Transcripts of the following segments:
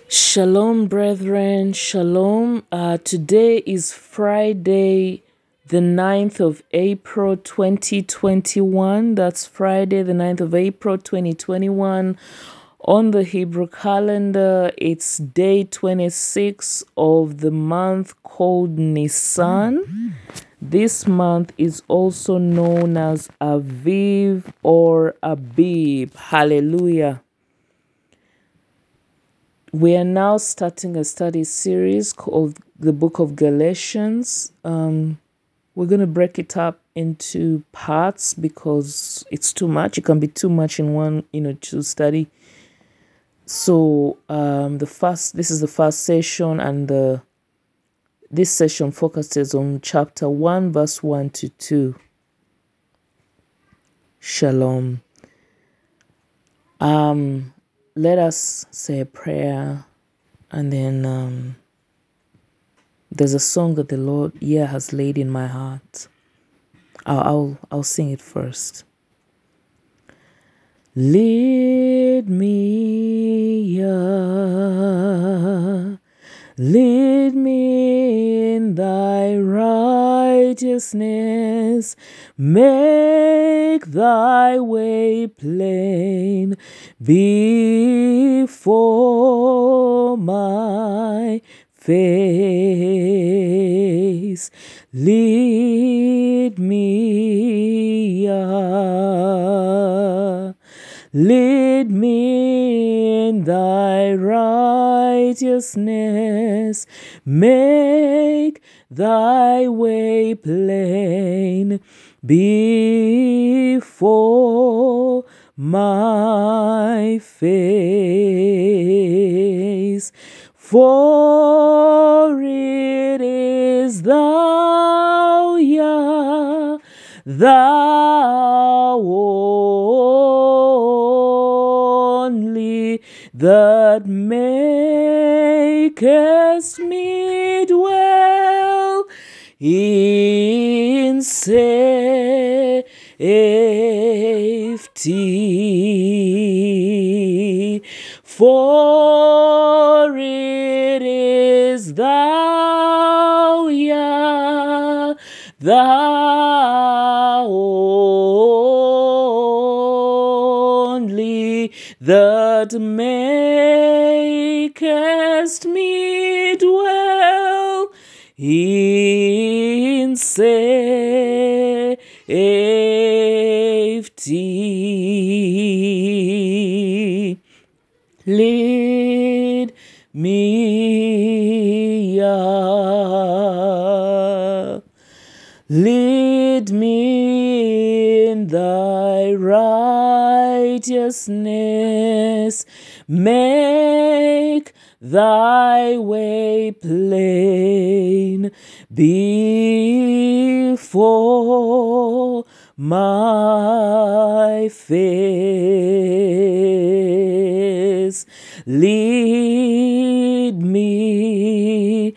Shalom, brethren. Shalom. Today is Friday, the 9th of April, 2021. That's Friday, the 9th of April, 2021. On the Hebrew calendar, it's day 26 of the month called Nisan. This month is also known as Aviv or Abib. Hallelujah. We are now starting a study series of the book of Galatians. We're going to break it up into parts because it's too much. It can be too much in one, to study. So this is the first session, and this session focuses on chapter 1, verse 1 to 2. Shalom. Let us say a prayer, and then there's a song that the Lord has laid in my heart. I'll sing it first. Lead me, lead me in thy righteousness, make thy way plain before my face. Lead me, lead me in thy righteousness, make thy way plain before my face. For it is thou, Yah, thou only, that makest me dwell in safety. For it is thou, Yah, thou only, that makest me dwell in safety. Lead me, Yah. Lead me in thy righteousness, make thy way plain before my face. Lead me,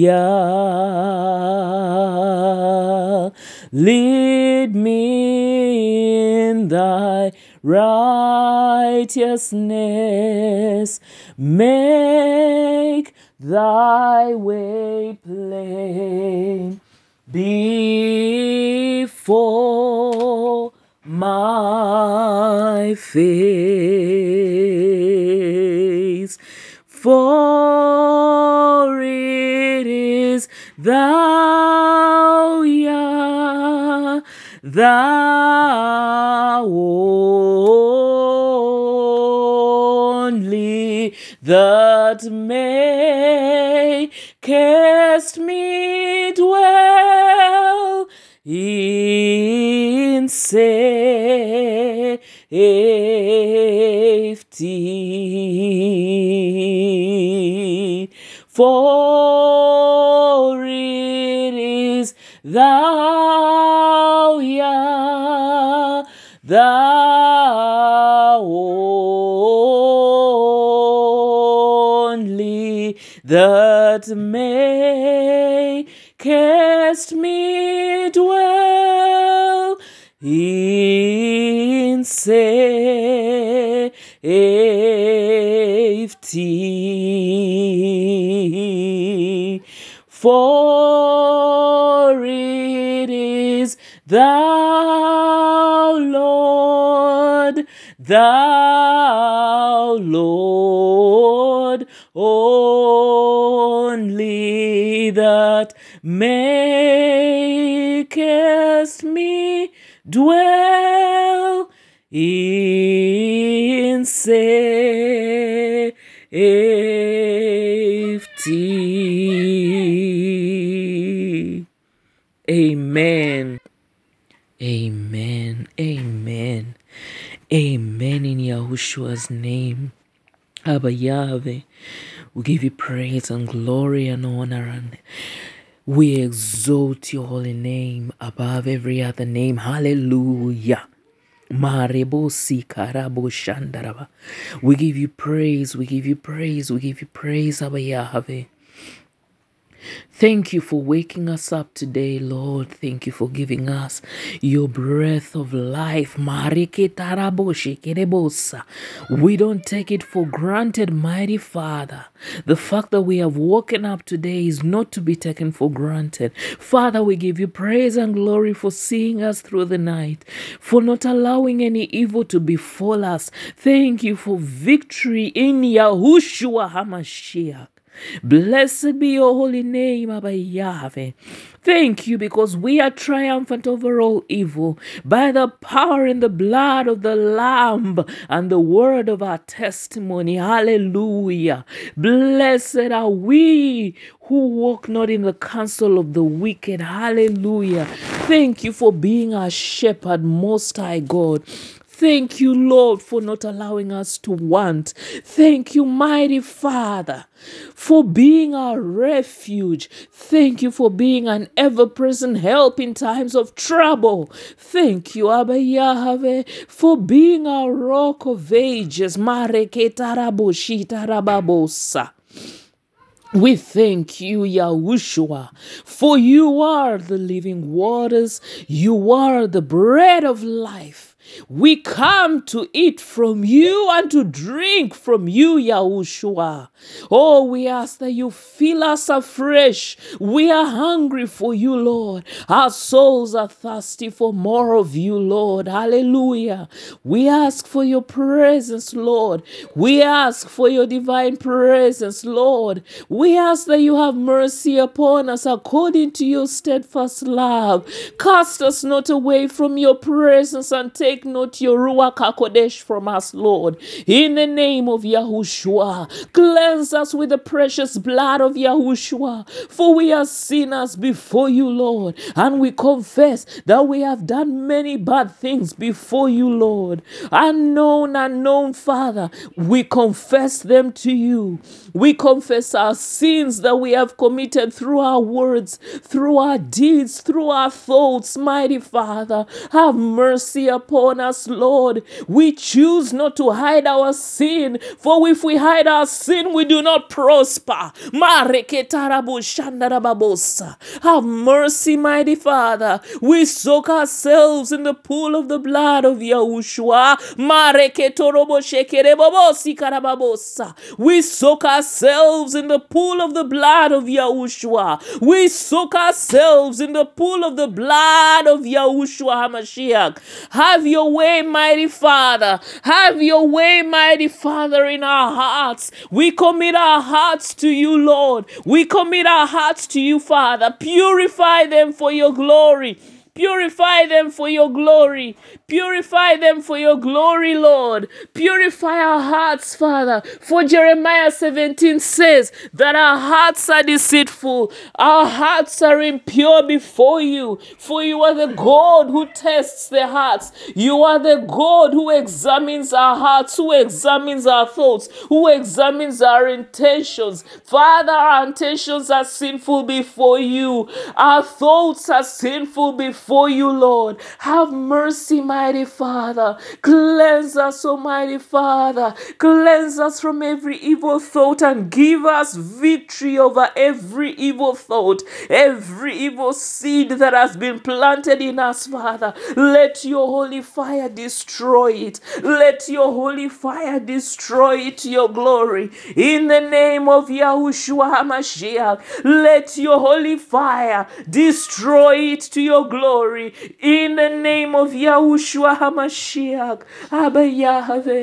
Yah. Lead me in thy righteousness, make thy way plain before my face. For it is thou, Yah, thou only, that makest me dwell in safety. For it is thou, Yah, thou only, that makest me dwell in safety. safety. For it is thou, Lord, only that makest me dwell in safety. Amen. Amen. Amen. Amen in Yahushua's name. Abba Yahweh, we give you praise and glory and honor, and we exalt your holy name above every other name. Hallelujah. Marebosi karabo shandaraba. We give you praise, we give you praise, we give you praise, Abba Yahweh. Thank you for waking us up today, Lord. Thank you for giving us your breath of life. We don't take it for granted, mighty Father. The fact that we have woken up today is not to be taken for granted. Father, we give you praise and glory for seeing us through the night, for not allowing any evil to befall us. Thank you for victory in Yahushua HaMashiach. Blessed be your holy name, Abba Yahweh. Thank you because we are triumphant over all evil by the power and the blood of the Lamb and the word of our testimony. Hallelujah. Blessed are we who walk not in the counsel of the wicked. Hallelujah. Thank you for being our shepherd, Most High God. Thank you, Lord, for not allowing us to want. Thank you, mighty Father, for being our refuge. Thank you for being an ever-present help in times of trouble. Thank you, Abba Yahweh, for being our rock of ages. Mareketaraboshitarababosa. We thank you, Yahushua, for you are the living waters. You are the bread of life. We come to eat from you and to drink from you, Yahushua. Oh, we ask that you fill us afresh. We are hungry for you, Lord. Our souls are thirsty for more of you, Lord. Hallelujah. We ask for your presence, Lord. We ask for your divine presence, Lord. We ask that you have mercy upon us according to your steadfast love. Cast us not away from your presence and take not your Ruach HaKodesh from us, Lord. In the name of Yahushua, cleanse us with the precious blood of Yahushua, for we are sinners before you, Lord, and we confess that we have done many bad things before you, Lord. Unknown, Father, we confess them to you. We confess our sins that we have committed through our words, through our deeds, through our thoughts, mighty Father. Have mercy upon us, Lord. We choose not to hide our sin, for if we hide our sin, we do not prosper. Have mercy, mighty Father. We soak ourselves in the pool of the blood of Yahushua. We soak ourselves in the pool of the blood of Yahushua. We soak ourselves in the pool of the blood of Yahushua HaMashiach. Have your way, mighty Father. Have your way, mighty Father, in our hearts. We commit our hearts to you, Lord. We commit our hearts to you, Father. Purify them for your glory. Purify them for your glory. Purify them for your glory, Lord. Purify our hearts, Father. For Jeremiah 17 says that our hearts are deceitful. Our hearts are impure before you. For you are the God who tests the hearts. You are the God who examines our hearts, who examines our thoughts, who examines our intentions. Father, our intentions are sinful before you. Our thoughts are sinful before you, Lord. Have mercy, my Almighty Father. Cleanse us, Almighty Father. Cleanse us from every evil thought and give us victory over every evil thought, every evil seed that has been planted in us, Father. Let your holy fire destroy it. Let your holy fire destroy it to your glory. In the name of Yahushua HaMashiach, let your holy fire destroy it to your glory. In the name of Yahushua HaMashiach, Abba Yahweh.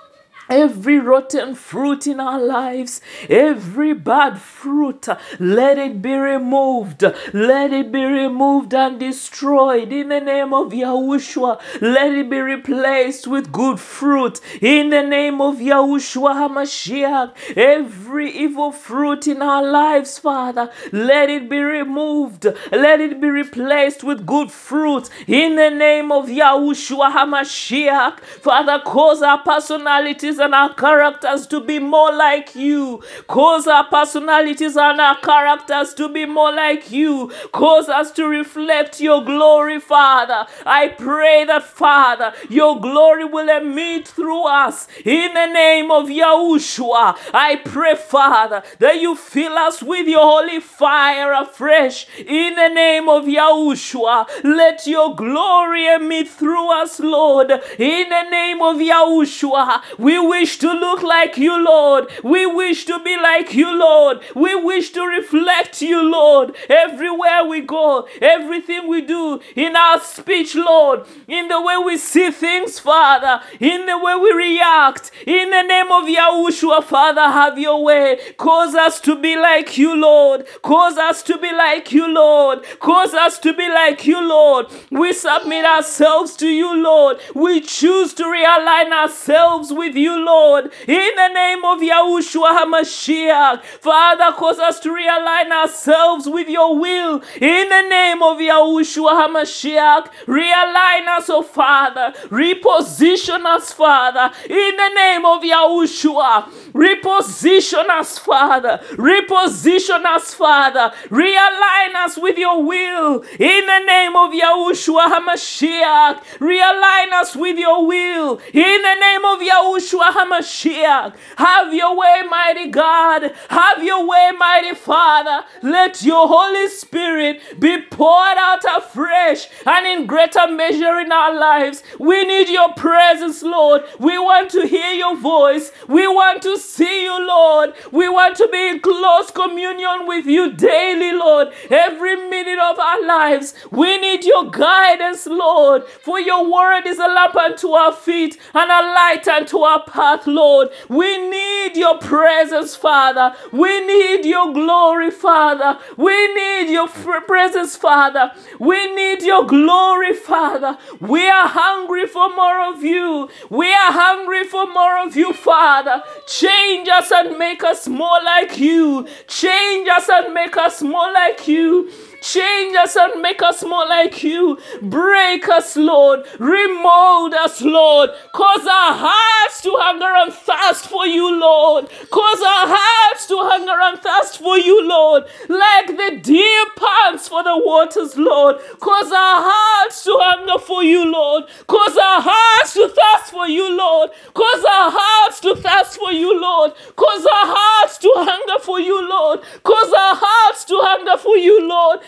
Every rotten fruit in our lives, every bad fruit, let it be removed. Let it be removed and destroyed in the name of Yahushua. Let it be replaced with good fruit in the name of Yahushua HaMashiach. Every evil fruit in our lives, Father, let it be removed. Let it be replaced with good fruit in the name of Yahushua HaMashiach. Father, cause our personalities and our characters to be more like you. Cause our personalities and our characters to be more like you. Cause us to reflect your glory, Father. I pray that, Father, your glory will emit through us in the name of Yahushua. I pray, Father, that you fill us with your holy fire afresh in the name of Yahushua. Let your glory emit through us, Lord, in the name of Yahushua. We wish to look like you, Lord. We wish to be like you, Lord. We wish to reflect you, Lord, everywhere we go, everything we do, in our speech, Lord, in the way we see things, Father, in the way we react. In the name of Yahushua, Father, have your way. Cause us to be like you, Lord. Cause us to be like you, Lord. Cause us to be like you, Lord. We submit ourselves to you, Lord. We choose to realign ourselves with you, Lord, in the name of Yahushua HaMashiach. Father, cause us to realign ourselves with your will in the name of Yahushua HaMashiach. Realign us, oh Father. Reposition us, Father, in the name of Yahushua. Reposition us, Father. Reposition us, Father. Realign us with your will in the name of Yahushua HaMashiach. Realign us with your will in the name of Yahushua HaMashiach. Have your way, mighty God. Have your way, mighty Father. Let your Holy Spirit be poured out afresh and in greater measure in our lives. We need your presence, Lord. We want to hear your voice. We want to see you, Lord. We want to be in close communion with you daily, Lord. Every minute of our lives, we need your guidance, Lord. For your word is a lamp unto our feet and a light unto our path, Lord. We need your presence, Father. We need your glory, Father. We need your presence, Father. We need your glory, Father. We are hungry for more of you. We are hungry for more of you, Father. Change us and make us more like you. Change us and make us more like you. Change us and make us more like you. Break us, Lord. Remold us, Lord. Cause our hearts to hunger and thirst for you, Lord. Cause our hearts to hunger and thirst for you, Lord. Like the deer pants for the waters, Lord. Cause our hearts to hunger for you, Lord. Cause our hearts to thirst for you, Lord. Cause our hearts to thirst for you, Lord. Cause our hearts to hunger for you, Lord. Cause our hearts to hunger for you, Lord.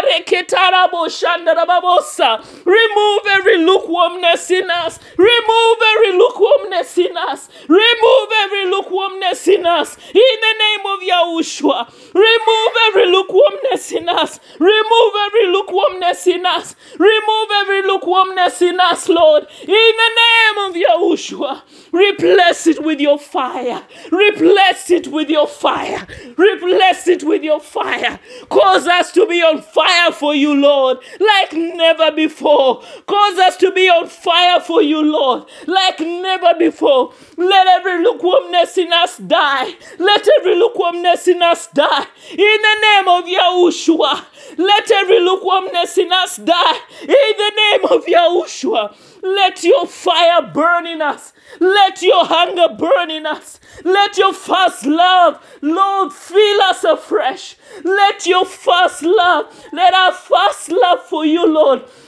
Remove every lukewarmness in us. Remove every lukewarmness in us. Remove every lukewarmness in us. In the name of Yahushua. Remove every lukewarmness in us. Remove every lukewarmness in us. Remove every lukewarmness in us, Lord. In the name of Yahushua. Replace it with your fire. Replace it with your fire. Replace it with your fire. Cause us to be on fire for you, Lord, like never before. Cause us to be on fire for you, Lord, like never before. Let every lukewarmness in us die. Let every lukewarmness in us die. In the name of Yahushua. Let every lukewarmness in us die. In the name of Yahushua. Let your fire burn in us. Let your hunger burn in us. Let your first love, Lord, fill us afresh. Let your first love, let our first love for you, Lord,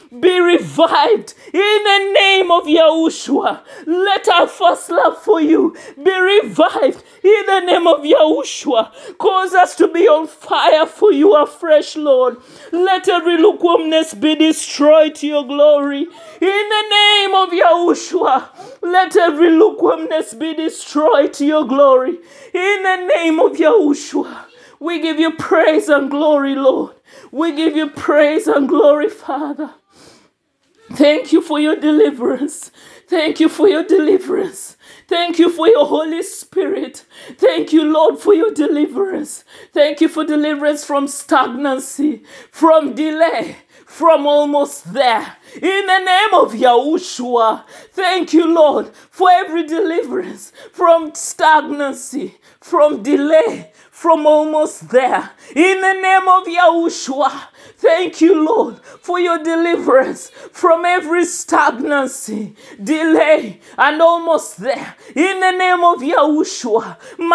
be revived in the name of Yahushua. Let our first love for you be revived in the name of Yahushua. Cause us to be on fire for you afresh, Lord. Let every lukewarmness be destroyed to your glory. In the name of Yahushua, let every lukewarmness be destroyed to your glory. In the name of Yahushua, we give you praise and glory, Lord. We give you praise and glory, Father. Thank you for your deliverance. Thank you for your deliverance. Thank you for your Holy Spirit. Thank you, Lord, for your deliverance. Thank you for deliverance from stagnancy, from delay, from almost there. In the name of Yahushua, thank you, Lord, for every deliverance from stagnancy, from delay, from almost there. In the name of Yahushua, thank you, Lord, for your deliverance from every stagnancy, delay, and almost there. In the name of Yahushua,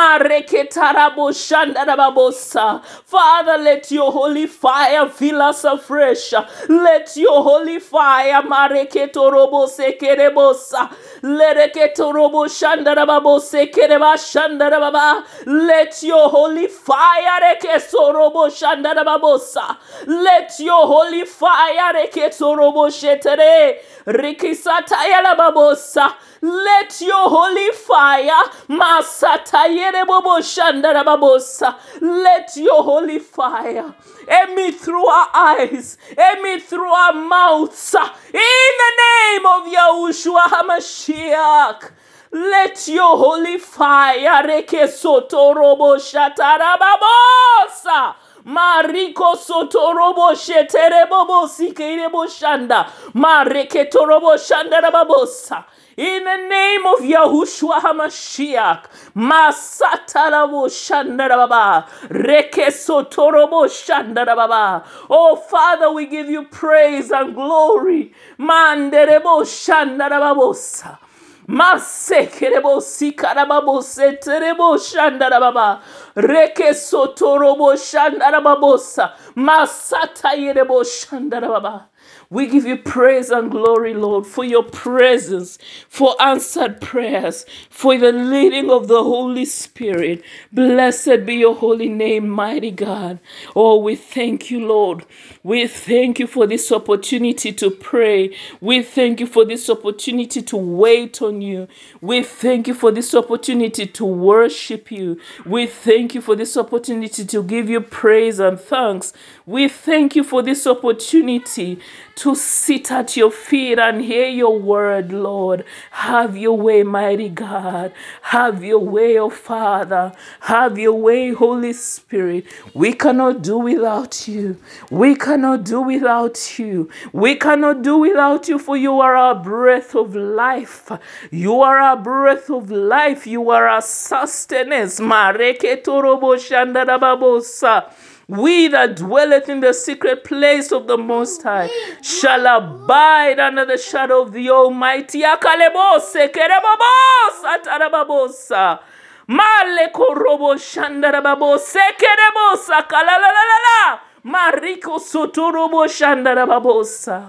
Father, let your holy fire fill us afresh. Let your holy fire, let your holy fire, let your holy fire, let your holy fire, let your holy fire emit through our eyes, emit through our mouths, in the name of Yahushua HaMashiach. Let your holy fire, Mariko sotorobo sheterebobo sikerebo shanda. Mareketorobo shanda rababosa. In the name of Yahushua HaMashiach. Masatarabo shanda rababa. Rekesotorobo shanda rababa. Oh Father, we give you praise and glory. Manderebo shanda rababosa. Masekerebo sikarababo seterebo shandarababa reke sotorobo shandarababosa masata yerebo shandarababa. We give you praise and glory, Lord, for your presence, for answered prayers, for the leading of the Holy Spirit. Blessed be your holy name, mighty God. Oh, we thank you, Lord. We thank you for this opportunity to pray. We thank you for this opportunity to wait on you. We thank you for this opportunity to worship you. We thank you for this opportunity to give you praise and thanks. We thank you for this opportunity to sit at your feet and hear your word, Lord. Have your way, mighty God. Have your way, oh Father. Have your way, Holy Spirit. We cannot do without you. We cannot do without you. We cannot do without you, for you are our breath of life. You are our breath of life. You are our sustenance. We that dwelleth in the secret place of the Most High shall abide under the shadow of the Almighty. Akalebose kerebobosa tarababosa. Maleko robo shandarababose kerebosa kalalalala. Mariko sotorobo shandarababosa.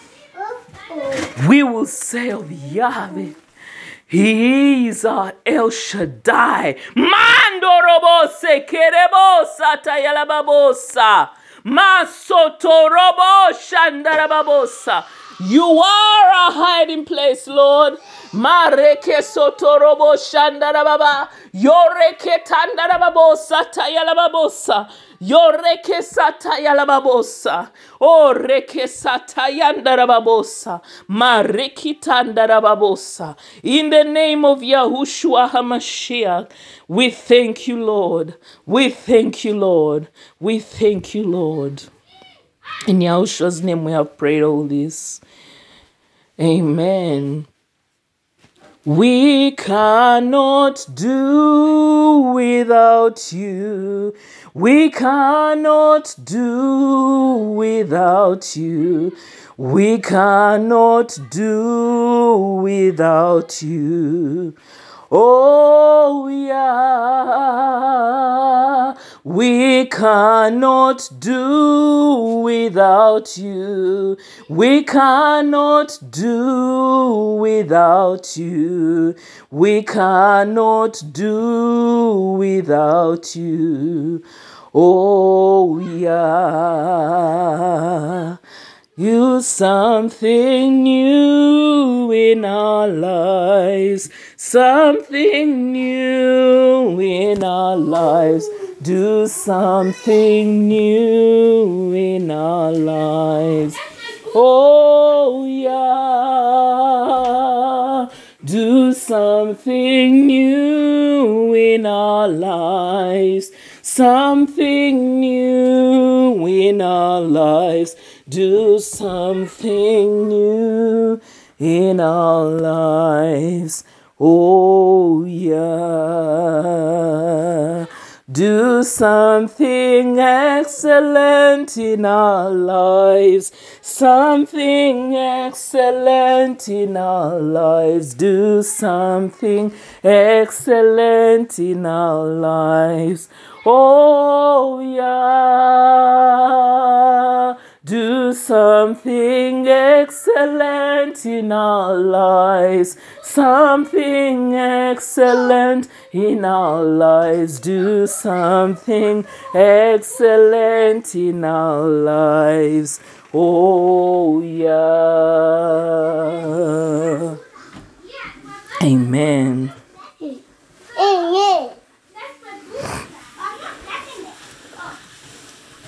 We will say of Yahweh, He is our El Shaddai. Mandorobose kerebosa tayalababosa. Masotorobo shandarababosa. You are our hiding place, Lord. Mareke sotorobo shandarababa. Yoreke tandarababosa tayalababosa. Yoreke satayalababosa. Oh, reke satayandarababosa. Mareki tandarababosa. In the name of Yahushua HaMashiach, we thank you, Lord. We thank you, Lord. We thank you, Lord. In Yahushua's name we have prayed all this. Amen. We cannot do without you. We cannot do without you. We cannot do without you. Oh, yeah. We cannot do without you. We cannot do without you. We cannot do without you. Oh, yeah. You something new in our lives, something new in our lives. Do something new in our lives. Oh, yeah. Do something new in our lives. Something new in our lives. Do something new in our lives. Oh, yeah. Do something excellent in our lives. Something excellent in our lives. Do something excellent in our lives. Oh, yeah. Do something excellent in our lives. Something excellent in our lives. Do something excellent in our lives. Oh, yeah.